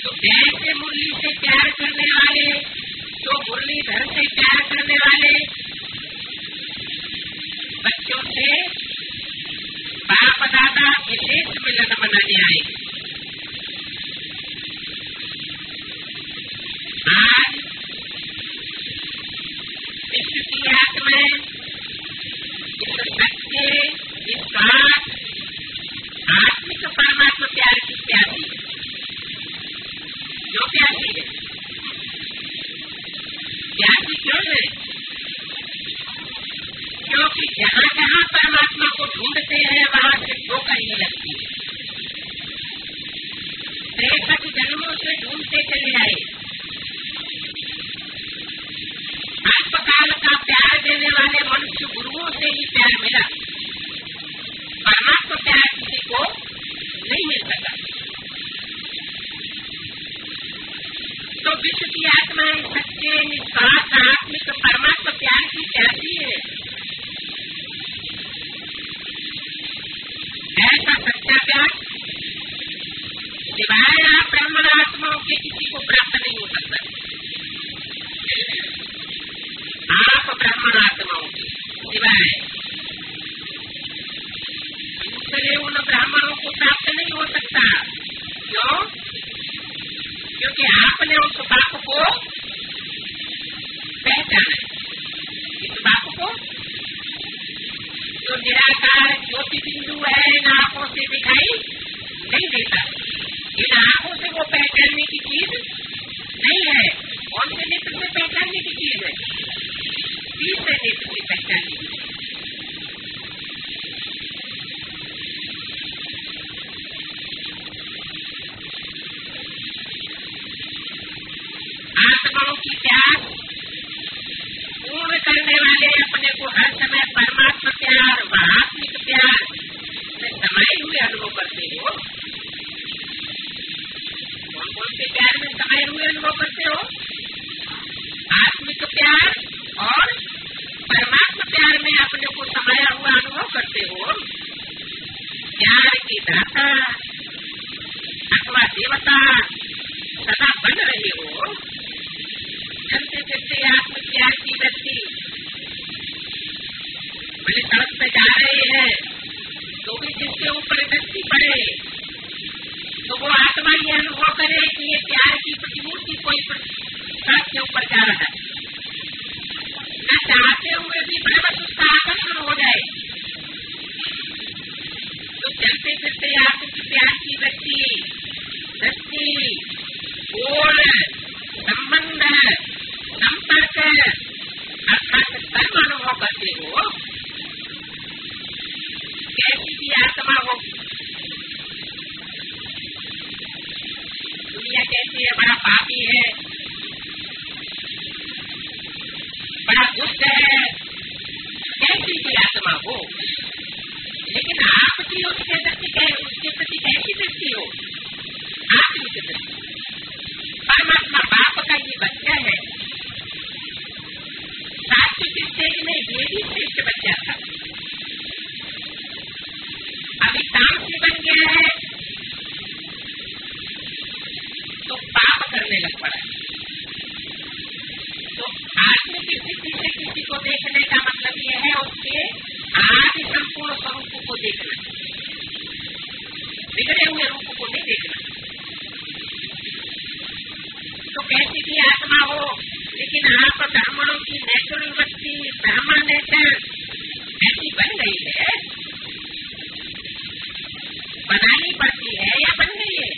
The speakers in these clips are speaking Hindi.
तो ऐसे मुरली से प्यार करने वाले, तो मुरलीधर से प्यार करने वाले बच्चों से बाप दादा विशेष मिलन मनाने आए। आज विश्व की आत्माएं इस सच्चे निस्वार्थ आत्मिक परमात्मा प्यार की प्यासी है। क्यों प्यासी है? प्यासी क्यों है? क्योंकि जहाँ जहाँ परमात्मा को ढूंढते हैं वहाँ से ठोकर ही लगती है। 63 जन्मों से ढूंढते चले आए। अल्पकाल का प्यार देने वाले मनुष्य गुरुओं से ही प्यार मिला। परमात्मा प्यार किसी को नहीं मिल सका। तो विश्व की आत्माएं सच्चे निस्वार्थ आत्मिक परमात्मा प्यार की प्यासी है। ऐसा सच्चा प्यार सिवाय आप ब्राह्मणात्माओं के किसी को प्राप्त नहीं हो सकता। आप ब्राह्मणात्माओं के सिवाय दूसरे उन ब्राह्मणों को प्राप्त नहीं हो सकता। क्यों? क्योंकि आपने उस बाप को पहचाना। इस बाप को जो निराकार ज्योति बिंदु है, इन आंखों से दिखाई नहीं देता। इन आंखों से वो पहचानने की चीज नहीं है। कौन से नेत्र से पहचानने की चीज है? तीसरे नेत्र से पहचानने की चीज। आत्माओं की प्यास पूर्ण करने वाले अपने को हर समय परमात्मा प्यार व आत्मिक प्यार में समाये हुए अनुभव करते हो। कौन कौन से प्यार में समाये हुए अनुभव करते हो? आत्मिक प्यार और परमात्मा प्यार में अपने को समाया हुआ अनुभव करते हो। प्यार की दाता अथवा देवता सदा बन रहे हो। चलते चलते आत्मिक प्यार की व्यक्ति भले सड़क पे जा रहे हैं तो भी जिसके ऊपर दृष्टि पड़े तो वो आत्मा ये अनुभव करे कि ये प्यार की प्रतिमूर्ति कोई सड़क के ऊपर जा रहा है। न चाहते हुए भी बलवश उसका आकर्षण हो जाए। तो चलते फिरते आत्मिक प्यार की व्यक्ति दृष्टि, बोल, संबंध, संपर्क अर्थात कर्म अनुभव करते हो। कैसी भी आत्मा हो, दुनिया कैसी है, बड़ा पापी है, बड़ा दुष्ट है, कैसी भी आत्मा हो, लेकिन आपकी उसके प्रति कैसी दृष्टि हो? आत्मिक दृष्टि। परमात्मा बाप का ये बच्चा है। सात्विक स्टेज में ये भी श्रेष्ठ बच्चा था। अभी तामसी बन गया है तो पाप करने लग पड़ा। तो आत्मिक स्थिति से किसी को देखने का मतलब यह है उसके आदि संपूर्ण स्वरूप को देखना, बिगड़े हुए रूप को नहीं देखना। तो कैसी भी आत्मा हो, लेकिन आप ब्राह्मणों की नेचुरल वृत्ति, ब्राह्मण नेचर ऐसी बन गई है, बनानी पड़ती है या बन गई है?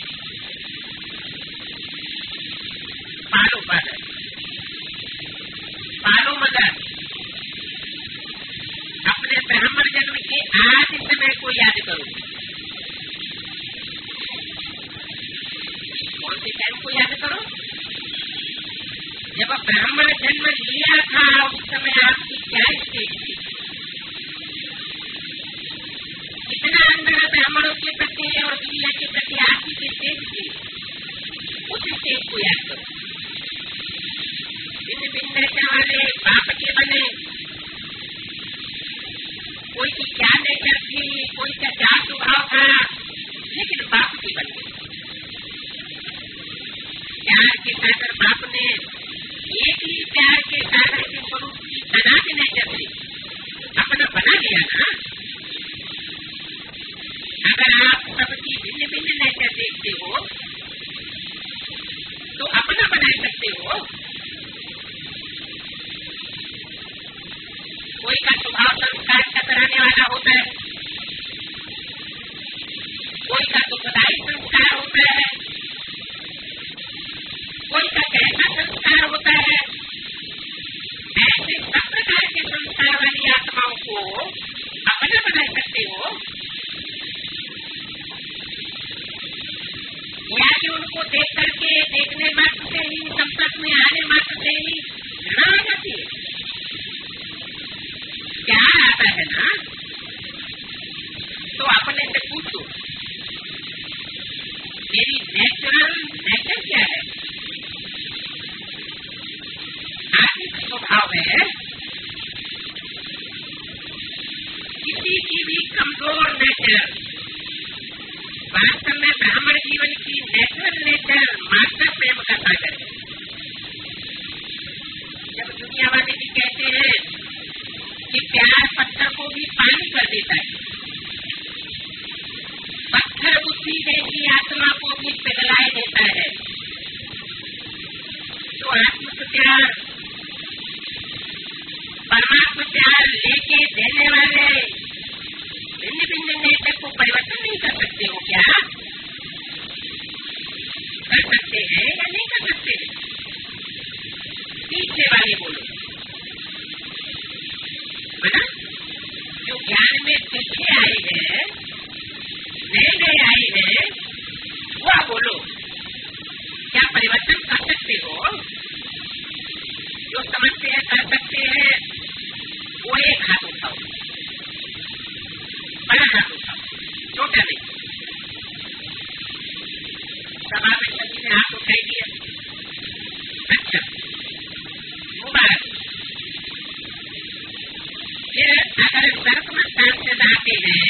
पालो फादर, पालो मदर, अपने ब्राह्मण जन्म के आज समय को याद करो। कौन से टाइम को याद करो? जब ब्राह्मण जन्म लिया था उस समय आपकी क्या स्थिति थी? कितना अंदर ब्राह्मणों के प्रति और दुनिया के प्रति आपकी स्टेज थी? उस स्टेज को याद करो। भिन्न भिन्न नेचर वाले बाप के बने, कोई की क्या नेचर थी, कोई का क्या स्वभाव था, लेकिन बाप की बन गई। के सागर बाप ने एक ही प्यार के सागर के स्वरूप की अनाज नेचर से अपना बना लिया ना। अगर आप सबकी भिन्न भिन्न नेचर देखते हो तो अपना बना सकते हो। कोई का स्वभाव संस्कार कतराने वाला होता है, कोई का दुखदायी संस्कार होता है, कोई का कैसा संस्कार होता है। ऐसे सब प्रकार के संस्कार वाली आत्माओं को अपना बना सकते हो या कि उनको देख करके देखने मात्र से ही, संपर्क में आने मात्र से ही घृणा आ जाती है। प्यार आता है ना तो अपने से पूछो मेरी नेचुरल नेचर क्या है। आत्मिक स्वभाव है किसी की भी कमजोर नेचर। वास्तव में ब्राह्मण जीवन की नेचुरल नेचर मात्र प्रेम का सागर है। जब दुनिया वाले भी कहते हैं कि प्यार पत्थर को भी पानी कर देता है, पत्थर बुद्धि जैसी आत्मा को भी पिघलाए देता है, तो आत्मिक प्यार, परमात्मा प्यार लेके देने वाले भिन्न भिन्न नेचर को परिवर्तन नहीं कर सकते हो क्या? कर सकते हैं या नहीं कर सकते? पीछे वाले बोलो है ना। जो ज्ञान में पीछे आए हैं, नए नए आए हैं, वो बोलो क्या परिवर्तन कर सकते हो? जो समझते हैं कर सकते हैं वो एक हाथ उठाओ, बड़ा हाथ उठाओ, छोटा नहीं। सभा में सभी ने हाथ उठाई दिया, अच्छा मुबारक। फिर अगर सर्कमस्टांस से आते हैं,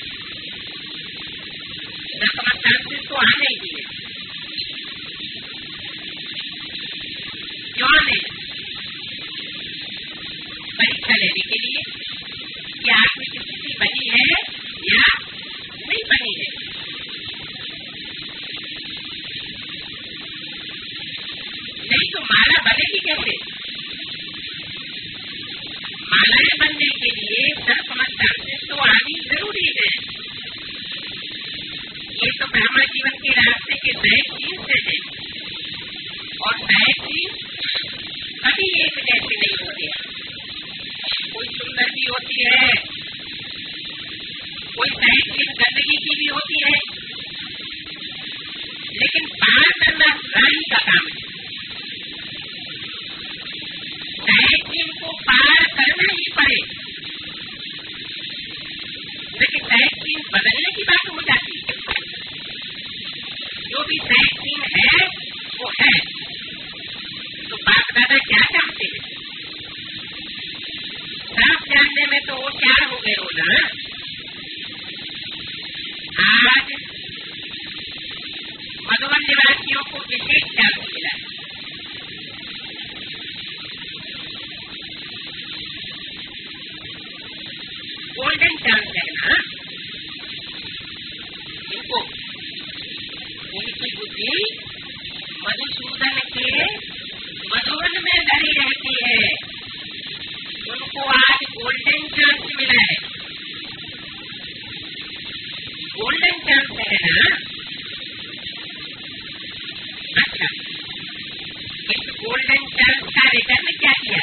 सर्कमस्टांस तो आने ही है, क्यों आने? परीक्षा लेने के लिए कि आत्मिक स्थिति बनी है या नहीं बनी है। नहीं तो माला बनेगी कैसे? मालाएं बनने के लिए सर्कमस्टांसेस तो आनी जरूरी है। ये तो ब्राह्मण जीवन के रास्ते के नए चीज से है और नए चीज कभी एक जैसे नहीं होते। कोई सुंदर भी होती है, कोई नई चीज गंदगी की भी होती है, लेकिन पार करना राही का काम है। नए चीज को पार करना ही पड़े, लेकिन नए चीज बदलने की बात हो जाती है। जो भी नए चीज है वो है, तो बाप दादा क्या चाहते हैं? सब जानने में तो वो क्या हो गए हो ना। आज मधुबन निवासियों को विशेष चांस मिला है। गोल्डन चांस है ना इनको। इनकी बुद्धि मधुसूदन के मधुबन में धरी रहती है, उनको आज गोल्डन चांस मिला है। गोल्डन चांस है ना। अच्छा, इस गोल्डन चांस का रिटर्न क्या किया?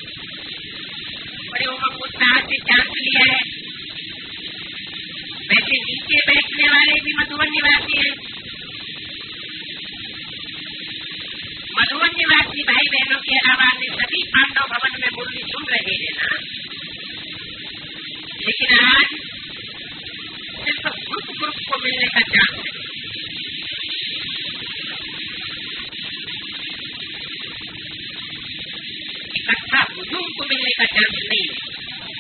बड़े उमंग उत्साह से चांस लिया है। वैसे नीचे बैठने वाले भी मधुबन निवासी हैं। मधुबन निवासी भाई बहनों के अलावा सभी पांडव भवन में मुरली सुन रहे हैं ना। लेकिन आज सिर्फ ग्रुप को मिलने का चांस है। इकट्ठा हुजूम को मिलने का चांस नहीं है।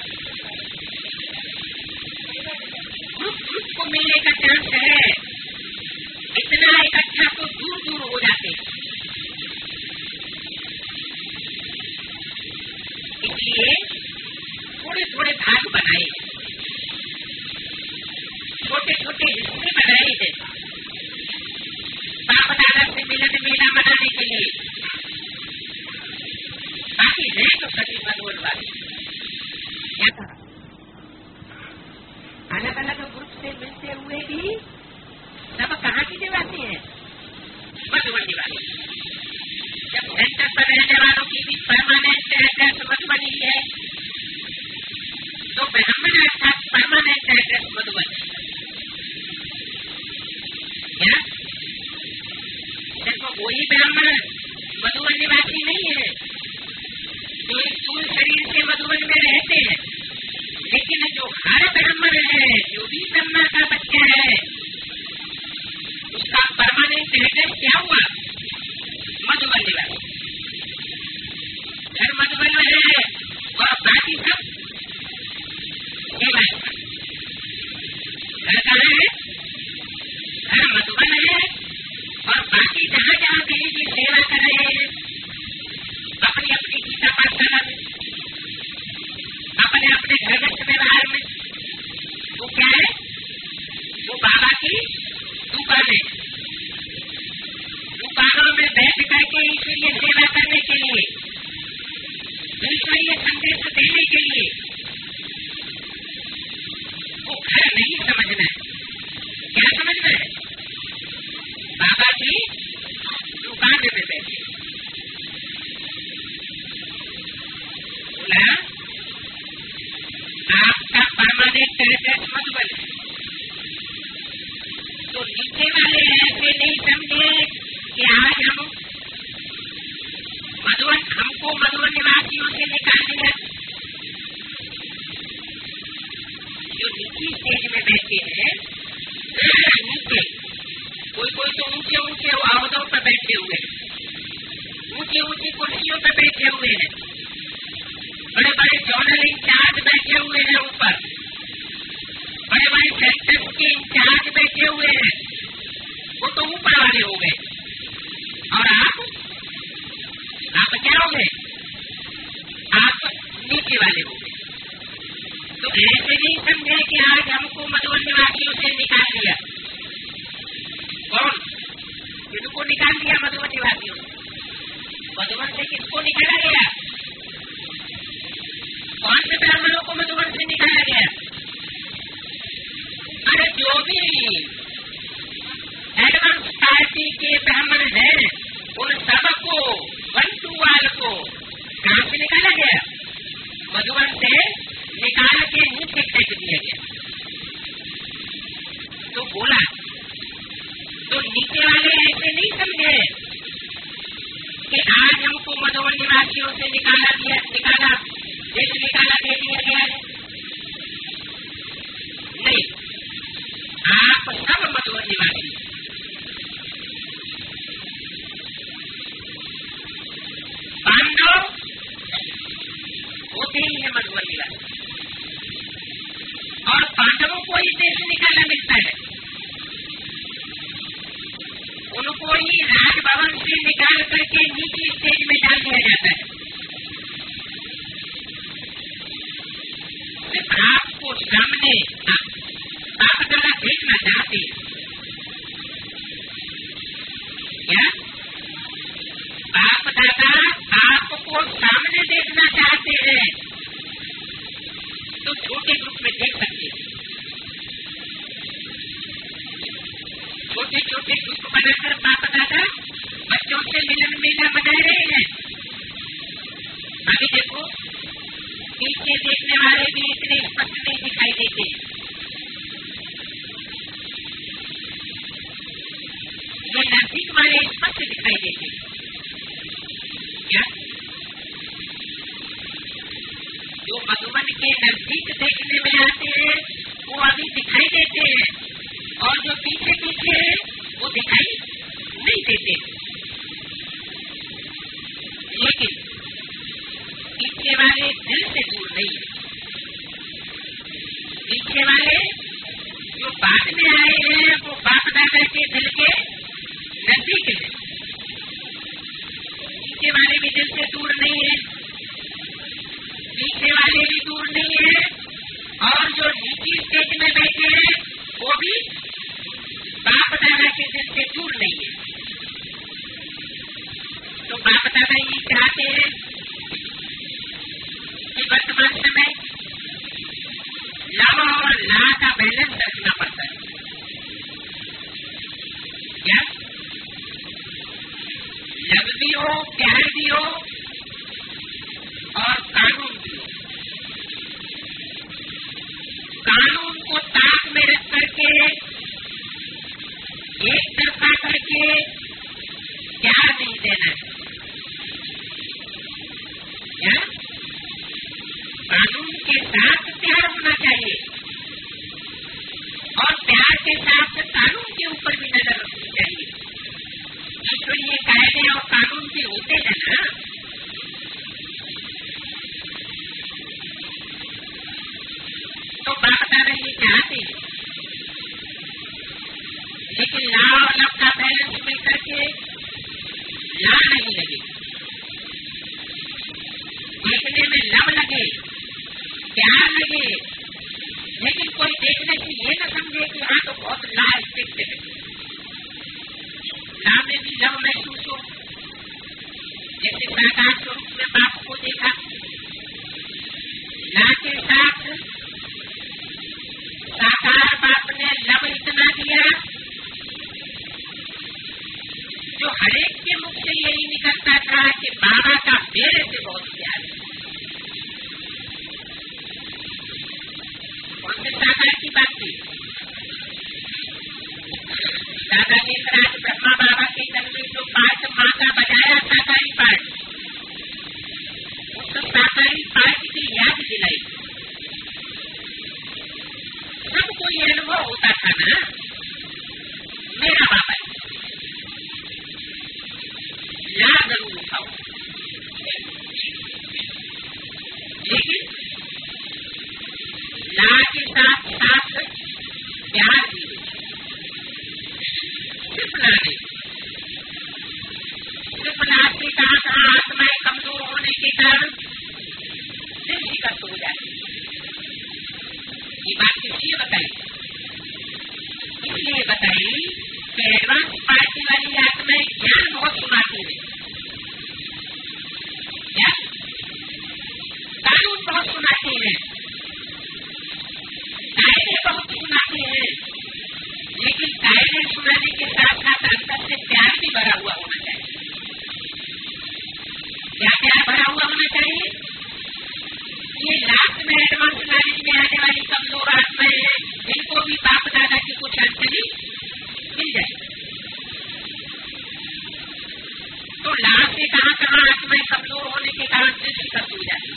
ग्रुप को मिलने का चांस है। इतना इकट्ठा तो दूर दूर हो जाते हैं। तो सभी मधुबनवासी। अलग अलग ग्रुप से मिलते हुए भी सब कहाँ की निवासी है? मधुबन निवासी। जब सेंटर पर रहने वालों की भी परमानेंट एड्रेस मधुबनी है तो ब्राह्मण अर्थात परमानेंट एड्रेस मधुबन। क्या सिर्फ वही ब्राह्मण मधुबन निवासी नहीं है जो एक स्थूल शरीर से मधुबन में रहते हैं, लेकिन जो हर ब्राह्मण है, जो भी ब्रह्मा का बच्चा है, उसका परमानेंट एड्रेस क्या हुआ? मधुबन निवासी। घर मधुबन में है और बाकी सब सेवा। घर कहाँ है? घर मधुबन है और बाकी जहाँ जहाँ कहीं भी सेवा कर रहे हैं अपनी अपनी गीता पाठशाला में, अपने अपने घर व्यवहार में, वो क्या है? वो बाबा की दुकानें, दुकानों में बैठ करके ईश्वरीय सेवा करने के लिए, ईश्वरीय संदेश देने के लिए। वो घर नहीं समझना है, क्या समझना है? बाबा की दुकान में बैठे। बोला आपका परमानेंट एड्रेस मधुबन, तो नीचे वाले ऐसे नहीं समझे कि आज हम हमको मधुबन निवासियों से निकाल दिया। जो नीचे स्टेज में बैठे हैं, नीचे कोई कोई तो ऊंचे ऊंचे ओहदों पर बैठे हुए हैं, ऊंची ऊंची कुर्सियों पर बैठे हुए हैं, बड़े बड़े जोनल इंचार्ज बैठे हुए हैं, ऊपर बड़े बड़े सेक्टर्स के इंचार्ज बैठे हुए हैं, वो तो ऊपर वाले हो गए। और आप क्या हो गए? आप नीचे वाले हो गए। तो ऐसे नहीं समझे कि आज हमको मधुबन निवासियों से निकाल दिया। कौन? किसको निकाल दिया मधुबन निवासियों से? मधुबन से किसको निकाला गया? कौन से ब्राह्मणों को मधुबन से निकाला गया? अरे जो भी एडवांस पार्टी के ब्राह्मण हैं, उन सबको वंटूवाल को कहाँ से निकाला गया? मधुबन से निकाल के नीचे फेंक दिया गया। तो बोला तो नीचे वाले ऐसे नहीं समझे कि आज हमको मधुबन निवासियों से निकाला दे दिया गया है। नहीं, आप सब मधुबन निवासी। पांडव होते ही है मधुबन निवासी, और पांडवों को ही देश निकाला मिलता है, उनको ही राजभवन से निकाल करके नीचे स्टेज में डाल दिया जाता है। आपको सामने आप जरा देखना चाहते हैं क्या? बाप दादा आपको सामने देखना चाहते हैं तो छोटे ग्रुप में देख सकते हैं। छोटे छोटे ग्रुप बनाकर बाप दादा बच्चों से मिलन मेला मना रहे हैं। अभी देखो पीछे देखने वाले भी इतने स्पष्ट नहीं दिखाई देते। ये नजदीक वाले स्पष्ट दिखाई देते क्या? जो मधुबन के नजदीक देखने में आते हैं वो अभी दिखाई देते हैं, और जो पीछे पीछे है वो दिखाई नहीं देते। लेकिन पीछे वाले दिल से दूर नहीं है। पीछे वाले जो बाद में आए हैं वो बाप दादा के दिल के नजदीक है। पीछे वाले भी दिल से दूर नहीं है, पीछे वाले भी दूर नहीं है, और जो नीचे स्टेज में बैठे हैं वो भी बाप दादा के दिल से दूर नहीं है। तो बाप दादा ये चाहते हैं वर्तमान समय लव और ला का बैलेंस रखना पड़ता है। क्या लव भी हो, प्यार भी हो और कानून भी हो। कानून को ताक में रख करके एक तरफा करके प्यार नहीं देना है। क्या कानून के साथ प्यार होना चाहिए और प्यार के साथ कानून के ऊपर भी नजर रखनी चाहिए। ईश्वरीय कायदे और कानून भी होते हैं ना। तो बाप दादा ये चाहते हैं, लेकिन ला और लव का बैलेंस मिलकर के ला नहीं लगे, देखने में लव लगे, प्यार लगे, लेकिन कोई देखने से ये न समझे कि हाँ तो बहुत ला स्ट्रिक्ट है। ला में भी लव महसूस हो, जैसे साकार स्वरूप में बाप को देखा, ला के साथ साकार बाप ने लव इतना दिया जो हरेक के मुख से यही निकलता था कि बाबा का मेरे से बहुत प्यार है। कौन से साकार की बात थी? दादा ने राज ब्रह्मा बाबा के तन में जो पाठ माँ का बजाया साकारी पाठ, उस साकारी पाठ की याद दिलाई। सबको ये अनुभव होता था ना, मेरा बाबा है, ला जरूर उठाओ, लेकिन ला के साथ साथ प्यार भी सिर्फ ला नहीं। सिर्फ ला के साथ आत्माएं कमजोर होने के कारण दिल शिकस्त हो जाती। ये बात इसलिए बताई कि एडवांस पार्टी वाली आत्माएं ज्ञान बहुत सुनाती है, क्या कानून बहुत सुनाती है, कायदे बहुत सुनाती है, लेकिन कायदे सुनाने के साथ साथ अंदर से प्यार भी भरा हुआ होना चाहिए। क्या प्यार भरा हुआ होना चाहिए? ये लास्ट में एडवांस नॉलेज में आने वाली कमजोर आत्माएं हैं, इनको भी बाप दादा की कुछ अंजलि मिल जाए। तो लाभ से कहाँ आत्माएं कमजोर होने के कारण दिल शिकस्त हो जाती।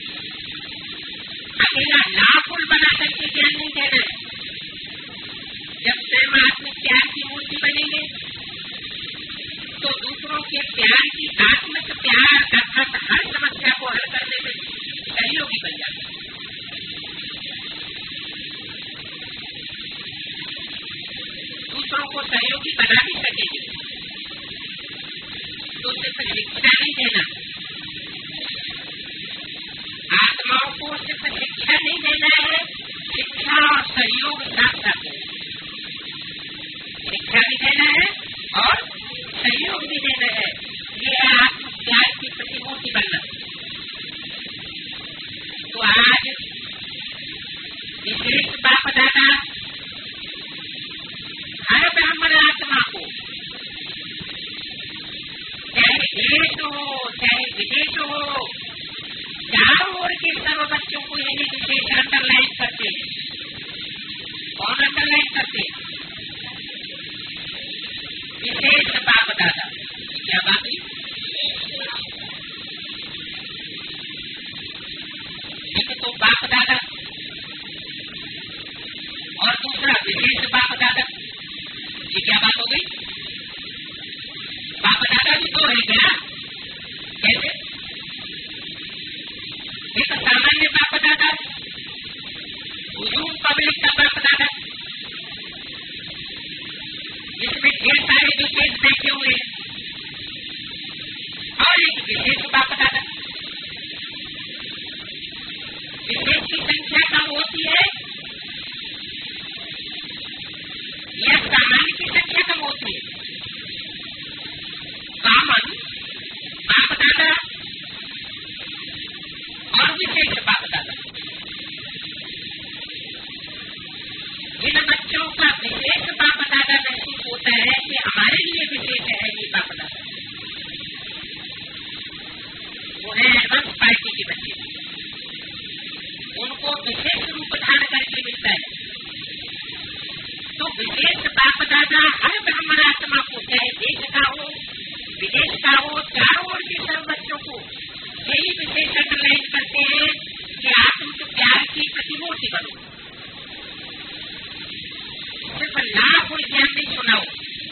अकेला लाफुल बना करके ज्ञान नहीं देना है। जब स्वयं आत्मिक प्यार की मूर्ति बनेंगे तो दूसरों के प्यार की आत्मिक प्यार अर्थात हर समस्या को हल करने में सहयोगी बन जाता है। दूसरों को सहयोगी बना भी सकेंगे तो सिर्फ शिक्षा नहीं देना, आत्माओं को सिर्फ शिक्षा नहीं देना है, शिक्षा और सहयोग साथ साथ है। शिक्षा भी देना है और सहयोग भी देना है। ये है आत्म प्यार की प्रतिमूर्ति बनना। तो आज विशेष बाप दादा हर ब्राह्मण आत्मा को, चाहे देश हो चाहे विदेश हो, चारों ओर के सर्व बच्चों को यही विशेष अंडरलाइन करते हैं। कौन अंडरलाइन करते हैं? विशेष बाप दादा। क्या बात है? एक तो बाप दादा और दूसरा विशेष बाप दादा। ये क्या बात हो गई? बाप दादा भी तो है क्या? कैसे? एक सामान्य बाप दादा, हुजूम पब्लिक का बाप दादा, जिसमें ढेर सारे विशेष बैठे हुए, और एक विशेष बाप दादा। विशेष की संख्या कम होती है या सामान्य की संख्या कम होती है? कॉमन बाप दादा और विशेष बाप इसका वो चारों ओर के सब बच्चों को यही विशेष अंडरलाइन करते हैं कि आत्मिक प्यार की प्रतिमूर्ति बनो। सिर्फ लाभ और ज्ञान नहीं सुनाओ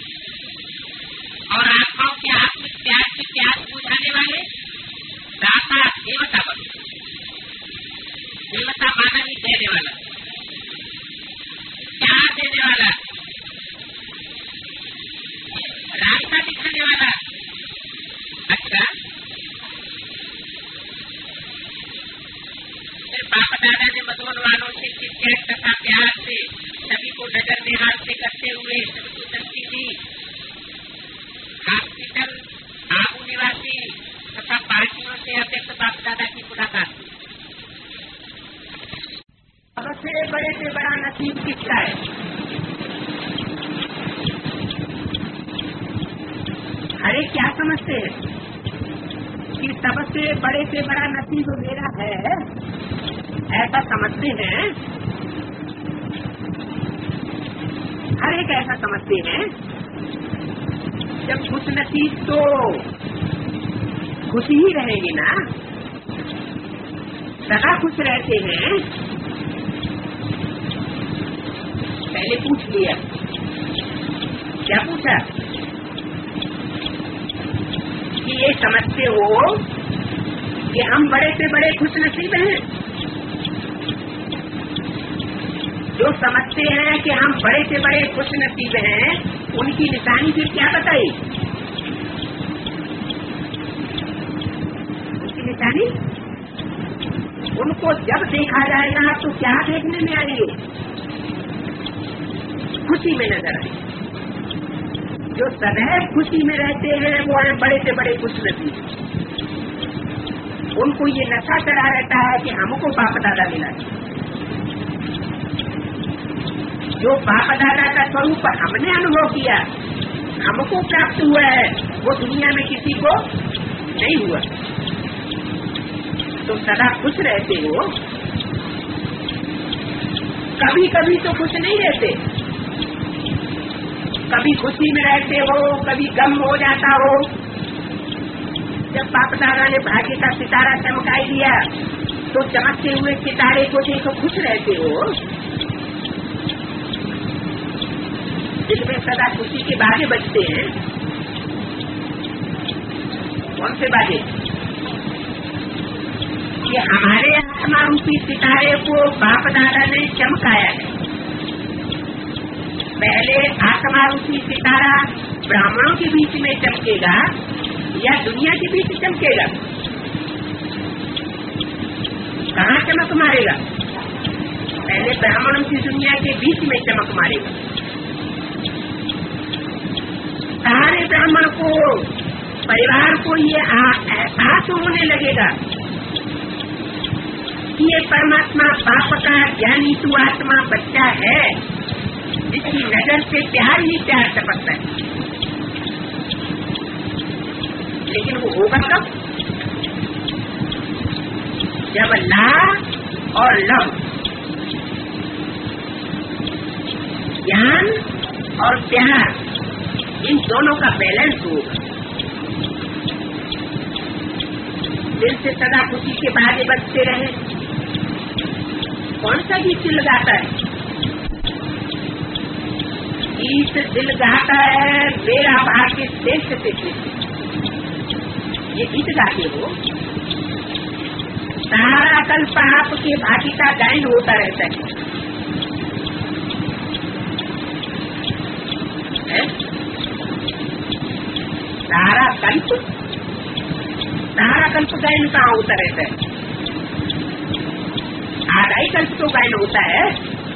और आत्माओं के आत्मिक प्यार की प्यास बुझाने वाले दाता देवता बनो। देवता माना भी देने वाला, प्यार देने वाला, रास्ता दिखाने वाला। अच्छा, फिर बाप दादा ने मधुबन वालों से चिट्ठियां तथा प्यार से सभी को नजर निहाल से करते हुए सभी को दृष्टि दी। हॉस्पिटल आबू निवासी तथा पार्टियों से अध्यक्ष बाप दादा की मुलाकात। सबसे बड़े से बड़ा नसीब किसका है? अरे क्या समझते हैं कि सबसे बड़े से बड़ा नसीब मेरा है, ऐसा समझते हैं? हर एक ऐसा समझते हैं। जब खुश नसीब तो खुश ही रहेंगे ना, सदा खुश रहते हैं। पहले पूछ लिया, क्या पूछा कि ये समझते हो कि हम बड़े से बड़े खुश नसीब हैं? जो समझते हैं कि हम बड़े से बड़े खुश नसीब हैं, उनकी निशानी फिर क्या बताई? उनकी निशानी, उनको जब देखा जाएगा तो क्या देखने में आएंगे? खुशी में नजर आएंगे। जो सदैव खुशी में रहते हैं वो है बड़े से बड़े खुश नसीब। उनको ये नशा चढ़ा रहता है कि हमको बाप दादा मिला। जो बाप दादा का स्वरूप हमने अनुभव किया, हमको प्राप्त हुआ है, वो दुनिया में किसी को नहीं हुआ। तो सदा खुश रहते हो। कभी कभी तो खुश नहीं रहते, कभी खुशी में रहते हो, कभी गम हो जाता हो। जब बाप दादा ने भाग्य का सितारा चमकाई दिया तो चमकते हुए सितारे को देखो खुश रहते हो। दिल में सदा खुशी के बाजे बजते हैं। कौन से बाजे? कि हमारे आत्मा रूपी सितारे को बाप दादा ने चमकाया है। पहले आत्मा रूपी सितारा ब्राह्मणों के बीच में चमकेगा या दुनिया के बीच चमकेगा? कहाँ चमक मारेगा? पहले ब्राह्मणों की दुनिया के बीच में चमक मारेगा। सारे ब्राह्मण को, परिवार को ये एहसास होने लगेगा कि ये परमात्मा बाप का ज्ञानी तू आत्मा बच्चा है, जिसकी नजर से प्यार ही प्यार टपकता है। लेकिन वो होगा कब? जब ला और लव, ज्ञान और प्यार, इन दोनों का बैलेंस होगा। दिल से सदा खुशी के बाजे बजते रहे। कौन सा गीत दिल गाता है? गीत दिल गाता है मेरा भाग्य श्रेष्ठ से श्रेष्ठ। ये गीत गाते हो, सारा कल्प आपके भाग्य का गायन होता रहता है। सारा कल्प गायन कहाँ होता रहता है? आधा ही कल्प तो गायन होता है।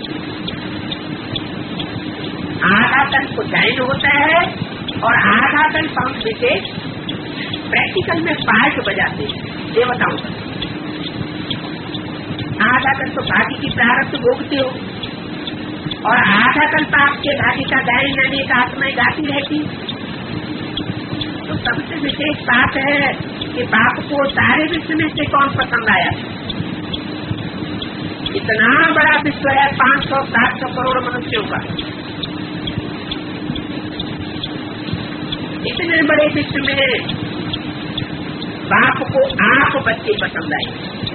आधा कल्प गायन होता है और आधा कल्प हम विशेष प्रैक्टिकल में पार्ट बजाते हैं देवताओं का। आधा कल्प भाग्य की प्रारब्ध भोगते हो और आधा कल्प आपके भाग्य का गायन अनेक आत्माएं गाती रहती। तो सबसे विशेष बात है कि बाप को सारे विश्व में से कौन पसंद आया? इतना बड़ा विश्व है, 500-700 करोड़ मनुष्यों का। इतने बड़े विश्व में बाप को आप बच्चे पसंद आए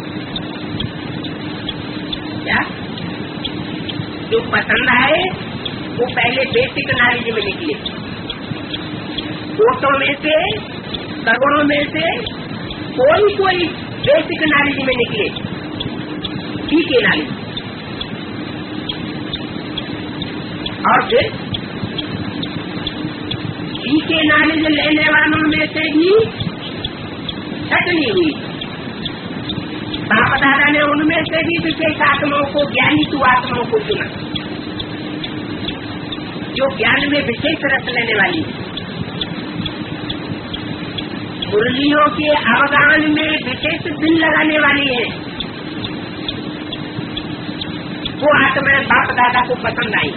क्या? जो पसंद आए वो पहले बेसिक नॉलेज में निकले, कोटों में से करोड़ों में से कोई बेसिक नॉलेज में निकले, ठीक है नॉलेज। और फिर ठीक है नॉलेज लेने वालों में से भी छटनी हुई, बाप दादा ने उनमें से भी विशेष आत्माओं को, ज्ञानी तु आत्माओं को चुना, जो ज्ञान में विशेष रस लेने वाली है, मुरलियों के अवगान में विशेष दिल लगाने वाली है, वो आत्माएं बाप दादा को पसंद आई।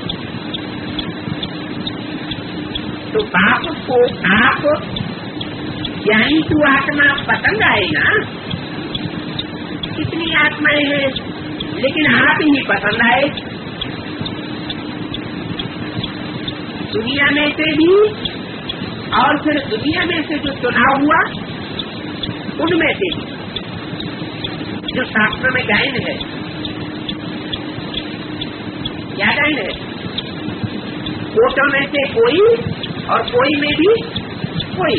तो बाप को आप ज्ञानी तु आत्मा पसंद आए ना, कितनी आत्माएं हैं, लेकिन आप ही पसंद आए। दुनिया में से भी और फिर दुनिया में से जो चुनाव हुआ उनमें से जो शास्त्र में गायन है, क्या गायन है? कोटों में से कोई और कोई में भी कोई,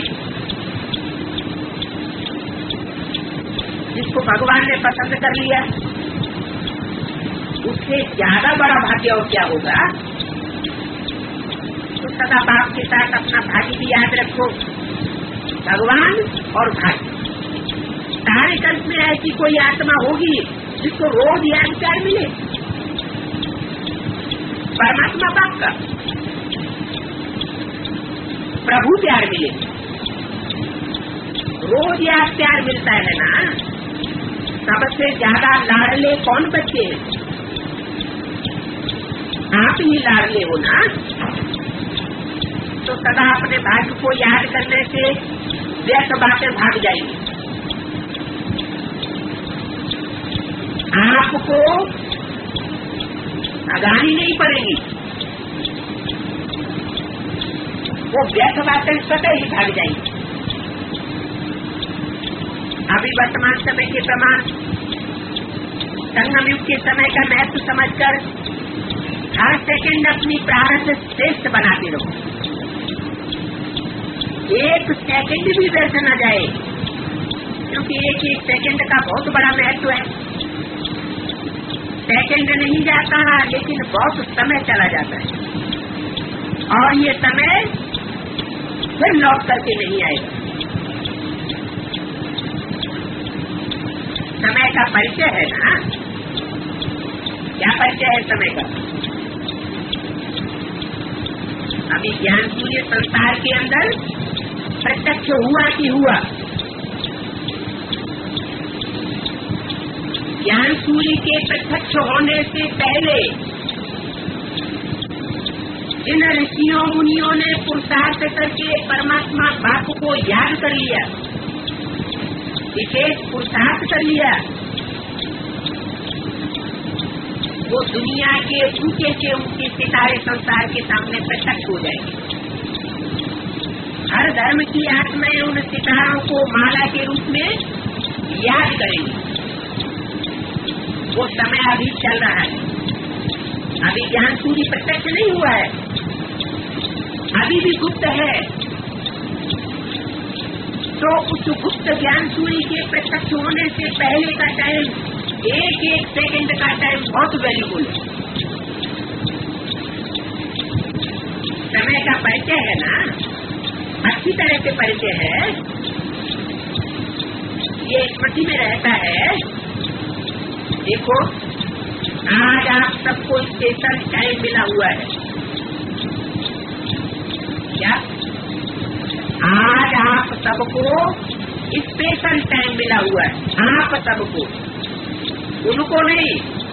जिसको भगवान ने पसंद कर लिया उससे ज्यादा बड़ा भाग्य और क्या होगा? तो सदा बाप के साथ अपना भाग्य भी याद रखो, भगवान और भाग्य। सारे कल्प में ऐसी कोई आत्मा होगी जिसको रोज याद प्यार मिले, परमात्मा बाप का प्रभु प्यार मिले, रोज याद प्यार मिलता है ना। सबसे ज्यादा लाडले कौन बच्चे हैं? आप ही लाडले हो ना। तो सदा अपने भाग्य को याद करने से व्यर्थ बातें भाग जाएंगी। आपको अगानी नहीं पड़ेगी, वो व्यर्थ बातें स्वतः ही भाग जाएंगी। अभी वर्तमान समय के प्रमाण संगम युग के समय का महत्व समझकर हर सेकंड अपनी प्रारब्ध श्रेष्ठ बनाते रहो, एक सेकंड भी व्यर्थ न जाए, क्योंकि एक एक सेकंड का बहुत बड़ा महत्व है। सेकंड नहीं जाता लेकिन बहुत समय चला जाता है, और ये समय फिर लौट करके नहीं आएगा। समय का परिचय है ना, क्या परिचय है समय का? अभी ज्ञान सूर्य संसार के अंदर प्रत्यक्ष हुआ कि हुआ, ज्ञान सूर्य के प्रत्यक्ष होने से पहले जिन ऋषियों मुनियों ने पुरुषार्थ करके परमात्मा बाप को याद कर लिया, विशेष पुरुषार्थ कर लिया, वो दुनिया के ऊंचे से ऊंचे सितारे संसार के सामने प्रत्यक्ष हो जाएंगे। हर धर्म की आत्माएं उन सितारों को माला के रूप में याद करेंगी। वो समय अभी चल रहा है, अभी ज्ञान सूर्य प्रत्यक्ष नहीं हुआ है, अभी भी गुप्त है। तो उस गुप्त ज्ञान सूर्य के प्रत्यक्ष होने से पहले का टाइम, एक एक सेकंड का टाइम बहुत वैल्यूबल है। समय का परिचय है ना, अच्छी तरह से परिचय है, ये स्मृति में रहता है। देखो, आज आप सबको स्पेशल टाइम मिला हुआ है, क्या? आज आप सबको स्पेशल टाइम मिला हुआ है, आप सबको, उनको नहीं,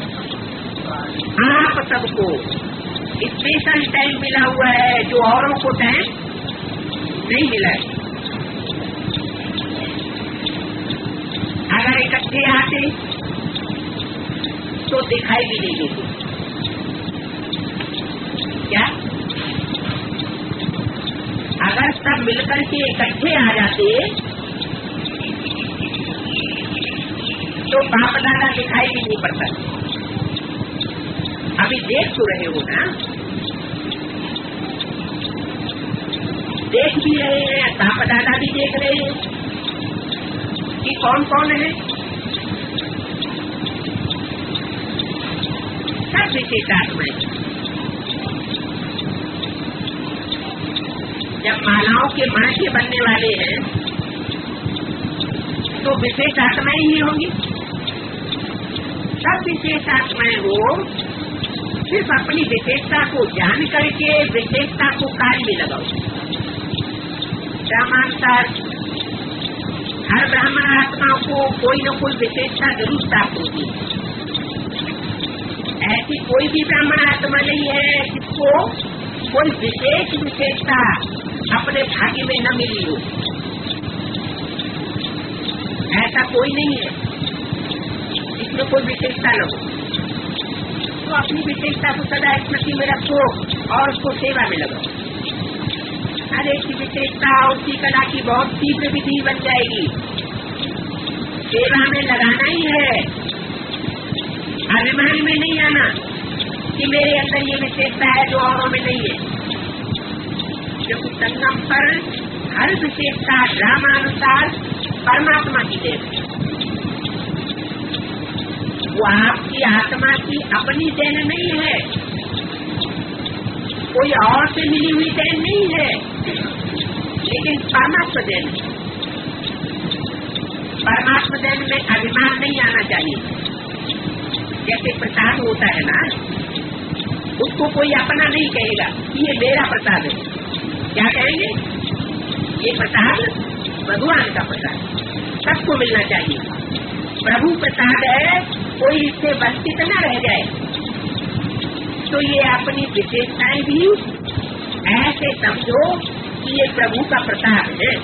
आप सबको स्पेशल टाइम मिला हुआ है, जो औरों को टाइम नहीं मिला है। अगर इकट्ठे आते तो दिखाई भी नहीं देते, क्या? अगर सब मिलकर के इकट्ठे आ जाते तो बाप दादा दिखाई भी नहीं पड़ता। अभी देख तो रहे हो ना, देख भी रहे हैं, बाप दादा भी देख रहे हैं कि कौन कौन है। सब विशेषात्माएं। जब मालाओं के मन के बनने वाले हैं तो विशेष आत्माएं ही होंगी। सब विशेष आत्माएं हो, सिर्फ अपनी विशेषता को जान करके विशेषता को कार्य में लगाओ। रामानुसार हर ब्राह्मण आत्माओं को कोई न कोई विशेषता जरूर प्राप्त होती है। ऐसी कोई भी ब्राह्मण आत्मा नहीं है जिसको कोई विशेष विशेषता अपने भाग्य में न मिली हो। ऐसा कोई नहीं है जिसमें कोई विशेषता न हो। तो अपनी विशेषता को सदा स्मृति में रखो और उसको सेवा में लगाओ। हर एक की विशेषता उसकी कला की बहुत तीव्र विधि बन जाएगी। सेवा में लगाना ही है, अभिमान में नहीं आना कि मेरे अंदर ये विशेषता है जो औरों में नहीं है। क्योंकि संगम पर हर विशेषता रामानुसार परमात्मा की देन है। वो आपकी आत्मा की अपनी देन नहीं है, कोई और से मिली हुई देन नहीं है, लेकिन परमात्मा देन है। परमात्मा देन में अभिमान नहीं आना चाहिए। जैसे प्रसाद होता है ना, उसको कोई अपना नहीं कहेगा कि ये मेरा प्रसाद है। क्या कहेंगे? ये प्रसाद भगवान का प्रसाद, सबको मिलना चाहिए। प्रभु प्रसाद है, कोई इससे वंचित न रह जाए। तो ये अपनी विशेषताएं भी ऐसे समझो कि ये प्रभु का प्रसाद है।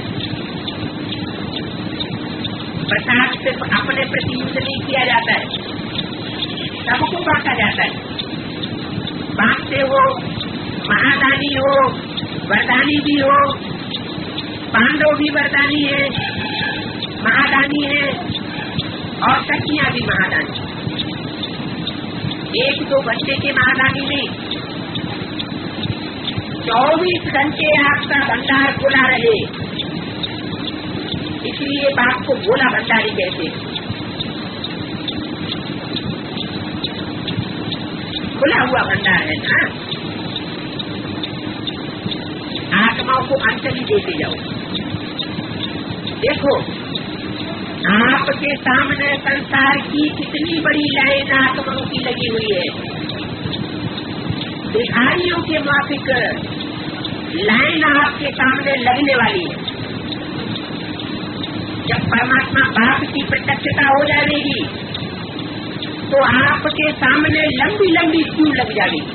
प्रसाद सिर्फ अपने प्रति यूज नहीं किया जाता है, सबको बांटा जाता है। बांटते हो, महादानी हो, वरदानी भी हो। पांडव भी वरदानी है, महादानी है, और सखियां भी महादानी। एक दो बच्चे के महादानी नहीं, 24 घंटे आपका भंडार खुला रहे, इसलिए बाप को भोला भंडारी कहते हैं। खुला हुआ भंडार है ना। आत्माओं को अंजलि देते जाओ। देखो आपके सामने संसार की कितनी बड़ी लाइन आत्माओं की लगी हुई है। भिखारियों के माफिक लाइन आपके सामने लगने वाली है। जब परमात्मा बाप की प्रत्यक्षता हो जाएगी तो आपके सामने लंबी लंबी क्यू लग जाएगी।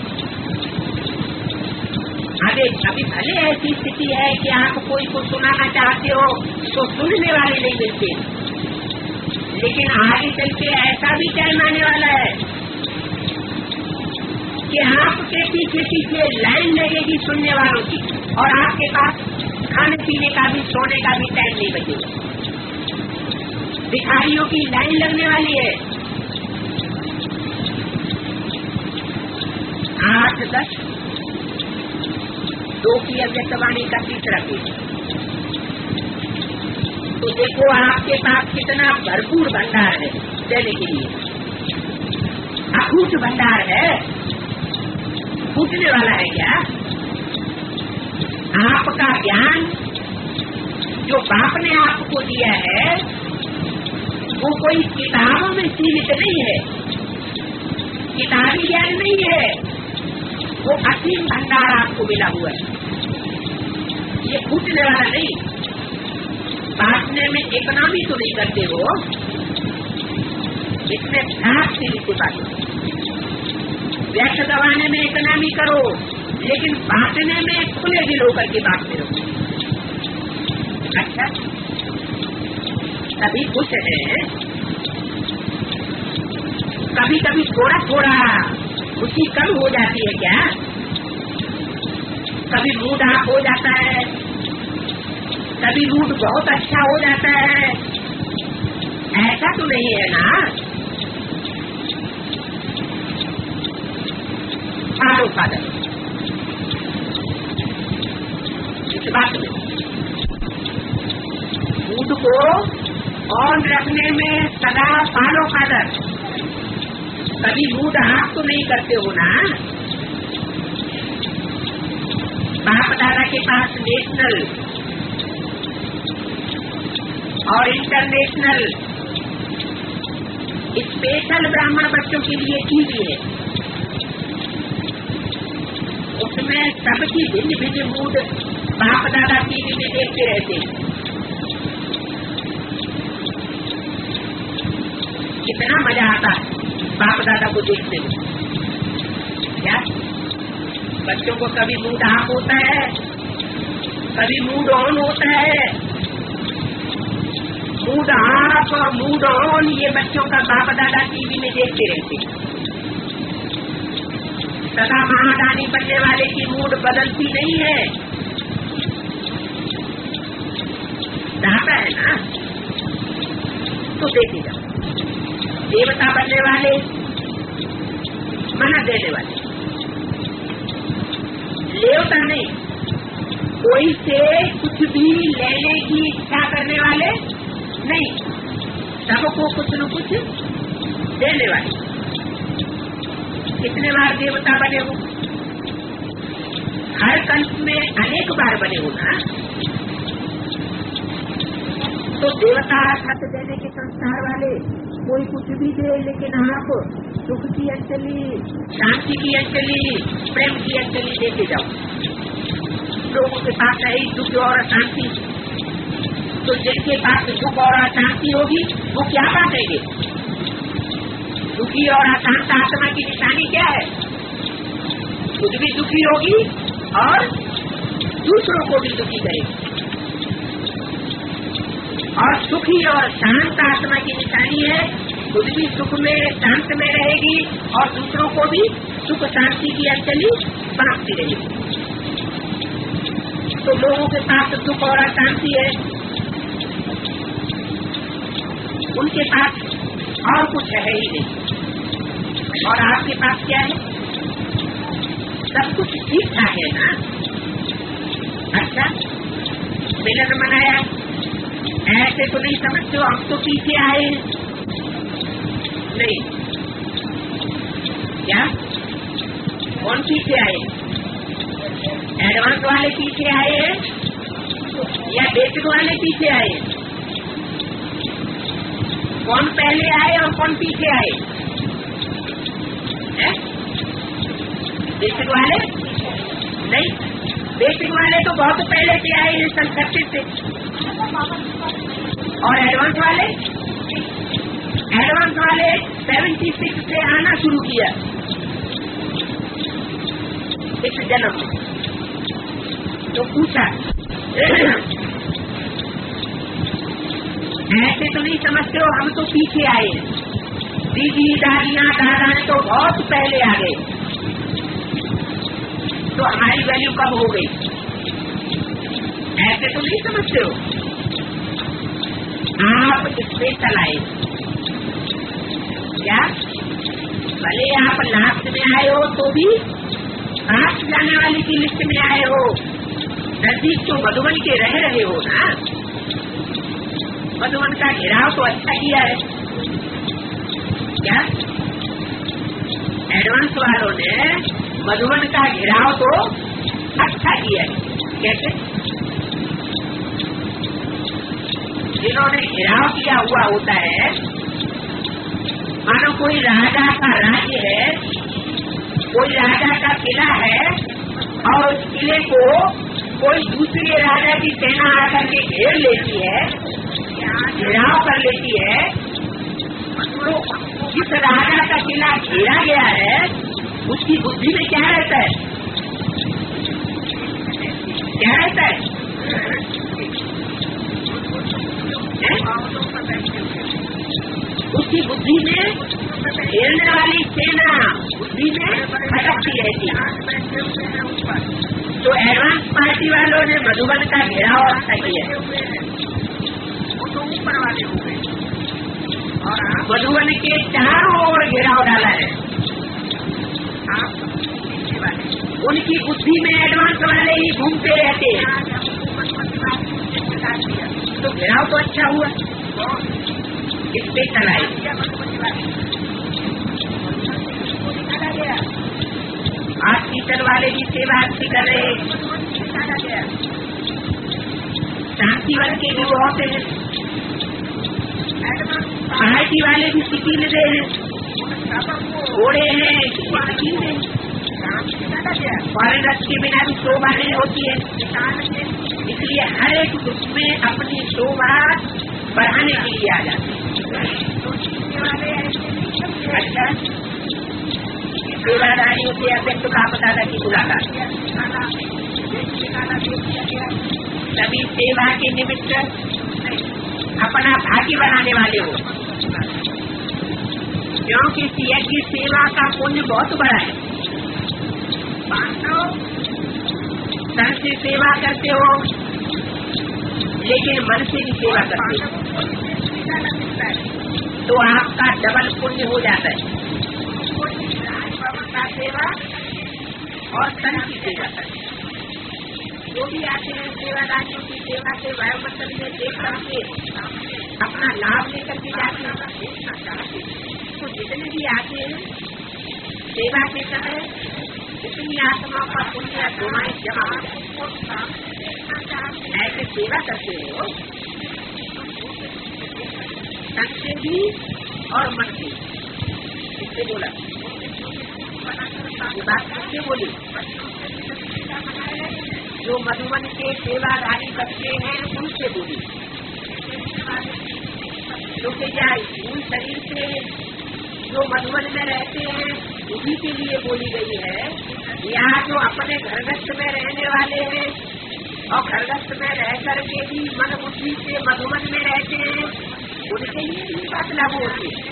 अभी भले ऐसी स्थिति है कि आप कोई को सुनाना चाहते हो तो सुनने वाले नहीं मिलते, लेकिन आगे चल के ऐसा भी टाइम आने वाला है कि आपके पीछे पीछे लाइन लगेगी सुनने वालों की, और आपके पास खाने पीने का भी सोने का भी टाइम नहीं बचेगा। भिखारियों की लाइन लगने वाली है। 8-10 2 की अव्यक्तवाणी का तीसरा पेज। तो देखो आपके पास कितना भरपूर भंडार है देने के लिए। अखूट भंडार है, फूटने वाला है क्या? आपका ज्ञान जो बाप ने आपको दिया है वो कोई किताबों में सीमित नहीं है, किताबी ज्ञान नहीं है, वो असीम भंडार आपको मिला हुआ है। ये फूटने वाला नहीं। बांटने में इकोनॉमी तो नहीं करते हो, इसमें ध्यान से नीचे बांटो। व्यर्थ गवाने में इकोनॉमी करो, लेकिन बांटने में खुले दिल होकर के बांटते रहो। अच्छा, कभी कुछ है, कभी कभी थोड़ा थोड़ा खुशी कम हो जाती है क्या? कभी मूड ऑफ हो जाता है, कभी मूड बहुत अच्छा हो जाता है, ऐसा तो नहीं है ना। फॉलो फादर इस बात में मूड को ऑन रखने में सदा फॉलो फादर। कभी मूड ऑफ तो नहीं करते हो ना। बाप दादा के पास नेशनल और इंटरनेशनल स्पेशल ब्राह्मण बच्चों के लिए टीवी है, उसमें सबकी भिन्न भिन्न मूड बाप दादा टीवी में देखते रहते हैं। कितना मजा आता है बाप दादा को देखते हुए। क्या बच्चों को कभी मूड ऑफ होता है, कभी मूड ऑन होता है। मूड ऑफ और मूड ऑन ये बच्चों का बाप दादा टीवी में देखते रहते हैं। सदा महादानी बनने वाले की मूड बदलती नहीं है, चाहता है ना तो देखे जाओ। देवता बनने वाले, मना देने वाले, लेवता नहीं, कोई से कुछ भी लेने की इच्छा करने वाले नहीं, सबको कुछ न कुछ देने वाले। कितने बार देवता बने हो? हर कल्प में अनेक बार बने हो ना। तो देवता सत्य देने के संस्कार वाले, कोई कुछ भी दे, लेकिन आप सुख की अंजलि, शांति की अंजलि, प्रेम की अंजलि देते जाओ। लोगों के पास है दुख और अशांति, तो जिनके पास दुख और अशांति होगी वो क्या बांटेंगे? दुखी और अशांत आत्मा की निशानी क्या है? खुद भी दुखी होगी और दूसरों को भी दुखी करेगी। और सुखी और शांत आत्मा की निशानी है, खुद भी सुख में शांत में रहेगी और दूसरों को भी सुख शांति की अंजलि बांटती रहेगी। तो लोगों के पास दुख और अशांति है, उनके पास और कुछ है ही नहीं। और आपके पास क्या है? सब कुछ ठीक ठाक है ना। अच्छा, मिलन मनाया, ऐसे तो नहीं समझते हो हम तो पीछे आए नहीं। क्या कौन पीछे आए? एडवांस वाले पीछे आए हैं या बेसिक वाले पीछे आए? कौन पहले आए और कौन पीछे आए? बेसिक वाले नहीं, बेसिक वाले तो बहुत पहले से आए हैं, सन 36 से। और एडवांस वाले 76 से आना शुरू किया इस जन्म में। तो पूछा ऐसे तो नहीं समझते हो हम तो पीछे आए हैं, दीदी दादियाँ दादा तो बहुत पहले आ गए, तो हमारी वैल्यू कम हो गई। ऐसे तो नहीं समझते हो। आप स्पेशल आए, क्या भले आप लास्ट में आए हो तो भी लास्ट जाने वाले की लिस्ट में आए हो। नजदीक तो मधुबन के रहे हो ना। मधुबन का घेराव तो अच्छा किया है। क्या एडवांस वालों ने मधुबन का घेराव तो अच्छा किया है। कैसे? जिन्होंने घेराव किया हुआ होता है, मानो कोई राजा का राज्य है, कोई राजा का किला है और उस किले को कोई दूसरे राजा की सेना आकर के घेर लेती है, घेराव कर लेती है। तो जिस राजा का किला घेरा गया है उसकी बुद्धि में क्या रहता है? क्या रहता है? उसकी बुद्धि में घेरने वाली सेना बुद्धि में भटकती रहती है। तो एडवांस पार्टी वालों ने मधुबन का घेराव अच्छा किया है। वो तो ऊपर वाले हो गए और मधुबन के चारों ओर घेराव डाला है। आप नीचे वाले उनकी बुद्धि में एडवांस वाले ही घूमते रहते हैं। तो घेराव तो अच्छा हुआ, इस पे चलाए आज टीचर वाले भी सेवा अच्छी कर रहे हैं। शांति वन के भी बहुत हैं, पढ़ाई वाले भी सीखी ले रहे हैं, घोड़े हैं फॉरेनर्स के बिना भी शोभा नहीं होती है। इसलिए हर एक उसमें अपनी शोभा बढ़ाने के लिए आ जाते हैं। अच्छा सेवादारियों से अध्यक्ष का बतादा की मुलाकात, सभी सेवा के निमित्त अपना भाग्य बनाने वाले हो, क्योंकि यज्ञ सेवा का पुण्य बहुत बड़ा है। तन से सेवा करते हो लेकिन मन से भी सेवा करते हो तो आपका डबल पुण्य हो जाता है। सेवा और तन की सेवा करते जो भी आते हैं सेवादारियों की सेवा से वायुमंडल में देख करके अपना लाभ लेकर के जाते हैं। तो जितने भी आते हैं सेवा के समय इतनी आत्मा का पुण्य दुआएं जमा हो जाती। ऐसे सेवा करते हो तन से भी और मन से। इससे बोला बात करके बोली, जो मधुबन के सेवाधारी बच्चे हैं उनसे बोली, क्योंकि यह स्थूल शरीर से जो मधुबन में रहते हैं उन्हीं के लिए बोली गई है। यहाँ जो अपने घरगस्त में रहने वाले हैं और घरगस्त में रह करके भी मन बुद्धि से मधुबन में रहते हैं उनके लिए भी बात लागू होती है।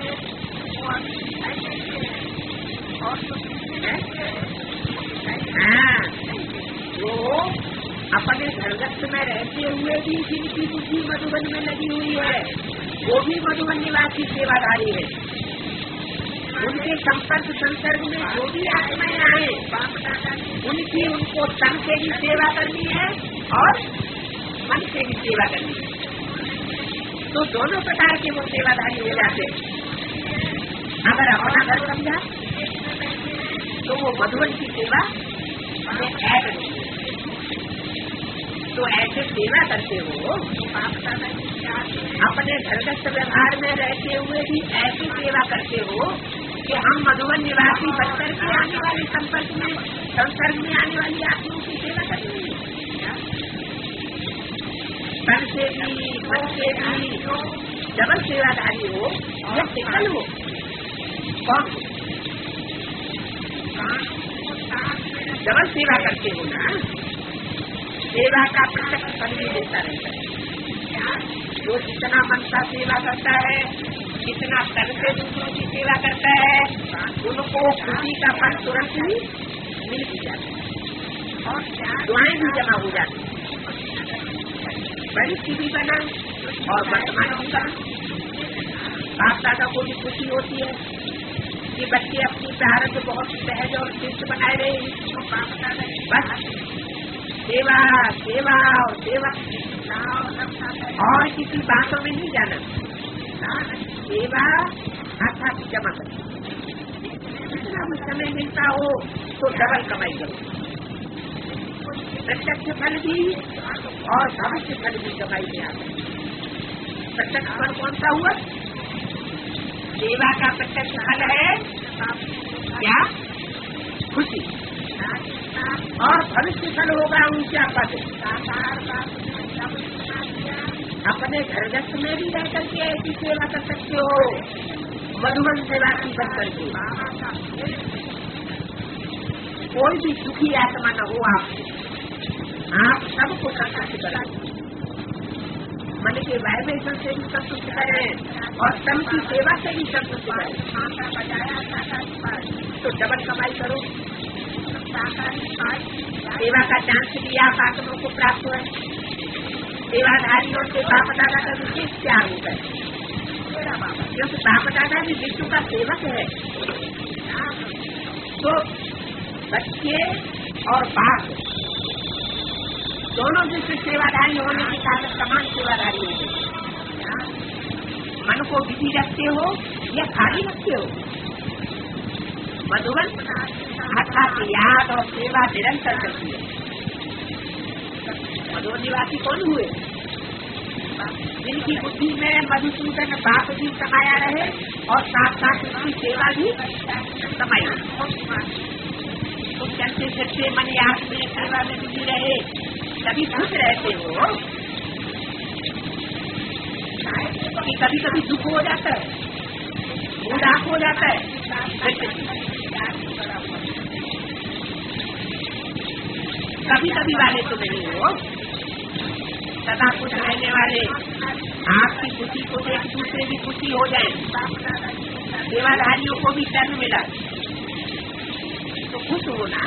हाँ, वो अपने घरगस्त में रहते हुए भी जिनकी बुद्धि मधुबन में लगी हुई है वो भी मधुबन निवासी सेवादारी है। उनके संपर्क संसर्ग में जो भी आत्माएं आए उनकी उनको तन से भी सेवा करनी है और मन से भी सेवा करनी है। तो दोनों प्रकार के वो सेवादारी हो जाते हैं। अगर अपना घर समझा तो वो मधुबन की सेवा में ऐड नहीं है। तो ऐसे सेवा करते हो अपने घरगस्त व्यवहार में रहते हुए भी ऐसी सेवा करते हो कि हम मधुबन निवासी बनकर के आने वाले संसर्ग में आने वाली आत्माओं की सेवा करते हैं। तन से भी मन से भी डबल सेवाधारी हो या सिंगल हो कौन डबल सेवा करते हो ना, सेवा का प्रत्यक्ष फल भी देता रहता है। जो जितना मन का सेवा करता है जितना तन से दूसरों की सेवा करता है उनको खुशी का फल तुरंत ही मिल भी जाता है और दुआएं भी जमा हो जाती है। भविष्य भी बना और वर्तमान भी बना। बाप दादा को भी खुशी होती है कि बच्चे अपनी प्रारंभ बहुत सहज और शिष्ट बनाए रहे हैं। बस सेवा सेवा और सेवा और किसी बातों में नहीं जाना। सेवा अर्थात जमा कर जितना भी समय मिलता हो तो डबल कमाई करो। प्रत्यक्ष फल भी और भविष्य फल भी कमाई में आता है। प्रत्यक्ष फल कौन सा हुआ? सेवा का प्रत्यक्ष फल है क्या? खुशी। और भविष्य फल होगा ऊंचा पद। अपने घरगस्त में भी रह करके ऐसी सेवा कर सकते हो मधुबन सेवा की बन करके। कोई भी सुखी आत्मा न हो आप सबको संतुष्ट करा। मन के वाइब्रेशन से भी संतुष्ट करें और तन की सेवा से भी संतुष्ट करें, तो डबल कमाई करो। सेवा का चांस भी आप आत्माओं को प्राप्त हो। सेवाधारियों से बाप दादा का विशेष प्यार होता है, क्योंकि बाप दादा भी विश्व का सेवक है। तो बच्चे और बाप दोनों विश्व सेवाधारी होने के कारण समान सेवाधारी होते। मन को विधि रखते हो या खाली रखते हो? मधुबन अर्थात याद और सेवा निरंतर करती है। मधुबन निवासी कौन हुए? जिनकी बुद्धि में मधुसूदन बाप भी समाया रहे और साथ साथ उसकी सेवा भी समाई। तो चलते चलते मन याद में सेवा में बिजी रहे, कभी खुश रहते हो कि कभी कभी दुख हो जाता है, उदास हो जाता है। कभी कभी वाले तो नहीं हो, सदा खुश रहने वाले। आपकी खुशी को देख दूसरे भी खुशी हो जाए। सेवाधारियों को भी टर्न मिला तो खुश होना,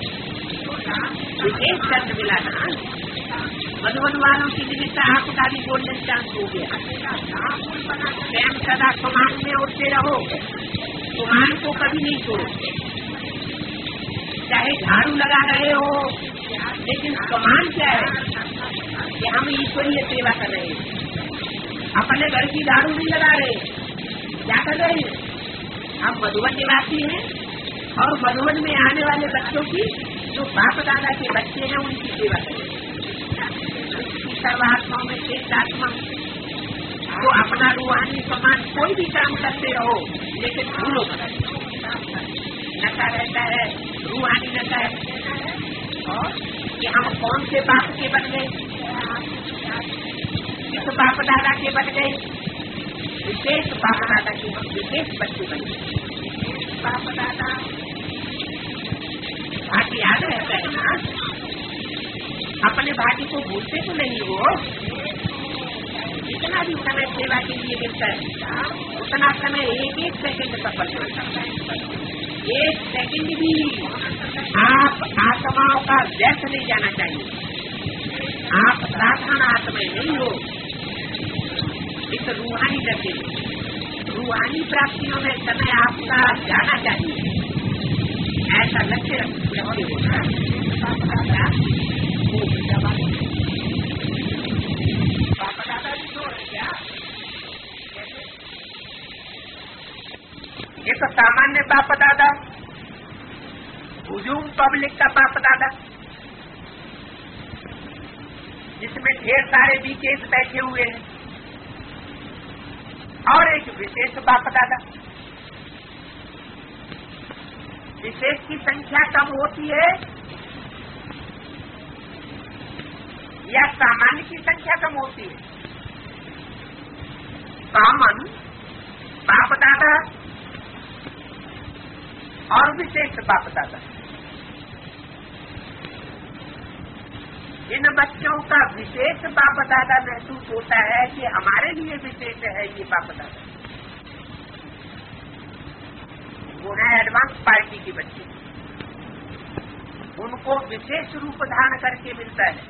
विशेष टर्न मिला ना। मधुबन वालों की निमित्त आपका भी गोल्डन चांस हो गया। स्वयं सदा कुमार में उठते रहो, कुमार को कभी नहीं छोड़ो। चाहे झाड़ू लगा रहे हो, लेकिन कमान क्या है कि हम ईश्वरीय सेवा कर रहे हैं। अपने घर की झाड़ू नहीं लगा रहे, क्या कर रहे हैं? हम मधुबन निवासी हैं और मधुबन में आने वाले बच्चों की, जो बाप दादा के बच्चे हैं, उनकी सेवा करें। सर्वात्माओं में शेष आत्मा तो अपना रूहानी समान कोई भी काम करते रहो, लेकिन भूलो नशा रहता है, रूहानी नशा है। और कि हम कौन से बाप के बन गए, किस बाप दादा के बन गए? विशेष बाप दादा के हम विशेष बच्चे बन गए। बाप दादा भाग्य याद रहता है ना, अपने भाग्य को भूलते तो नहीं हो। जितना भी समय सेवा के लिए मिलता है, उतना समय एक एक सेकंड सफल करता है। एक सेकंड भी आप आत्माओं का व्यर्थ नहीं जाना चाहिए। आप साधारण आत्माएं नहीं हो, इस रूहानी रखे, रूहानी प्राप्तियों में समय आपका जाना चाहिए, ऐसा लक्ष्य रखते होना। बाप दादा भी तो क्या, ये तो सामान्य बाप दादा, हुजूम पब्लिक का बाप दादा, जिसमें ढेर सारे बीकेस बैठे हुए हैं, और एक विशेष बाप दादा। विशेष की संख्या कम होती है या सामान्य की संख्या कम होती है? कॉमन बाप दादा और विशेष बाप दादा। इन बच्चों का विशेष बाप दादा महसूस होता है कि हमारे लिए विशेष है ये बाप दादा। वो है एडवांस पार्टी के बच्चे, उनको विशेष रूप धारण करके मिलता है।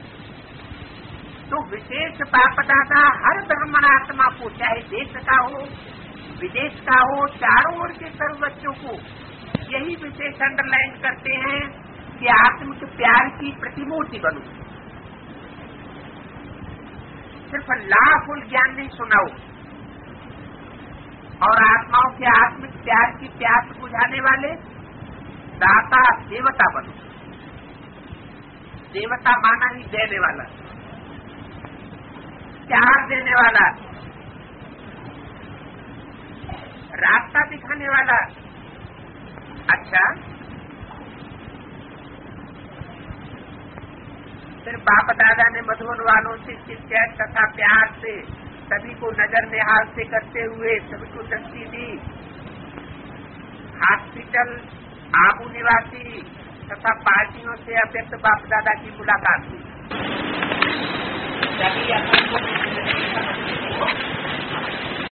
तो विशेष बाप दादा हर ब्राह्मणात्मा को, चाहे देश का हो विदेश का हो, चारों ओर के सर्व बच्चों को यही विशेष अंडरलाइन करते हैं कि आत्मिक प्यार की प्रतिमूर्ति बनो। सिर्फ लाफुल ज्ञान नहीं सुनाओ, और आत्माओं के आत्मिक प्यार की प्यास बुझाने वाले दाता देवता बनो। देवता माना ही देने वाला, प्यार देने वाला, रास्ता दिखाने वाला। अच्छा, फिर बाप दादा ने मधुबन वालों से शिष्टाचार तथा प्यार से सभी को नजर निहाल से करते हुए सभी को दृष्टि दी। हॉस्पिटल, आबू निवासी तथा पार्टियों से अव्यक्त बाप दादा की मुलाकात हुई। तभी अपन को समझते हो